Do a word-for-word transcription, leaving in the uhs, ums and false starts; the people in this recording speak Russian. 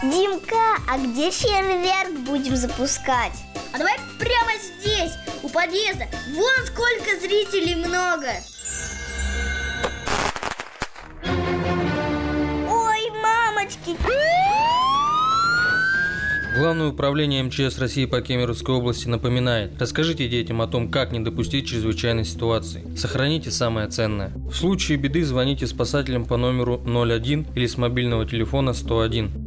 Димка, а где фейерверк будем запускать? А давай прямо здесь, у подъезда. Вон сколько зрителей много. Ой, мамочки! Главное управление эм че эс России по Кемеровской области напоминает: расскажите детям о том, как не допустить чрезвычайной ситуации. Сохраните самое ценное. В случае беды звоните спасателям по номеру ноль один или с мобильного телефона сто один.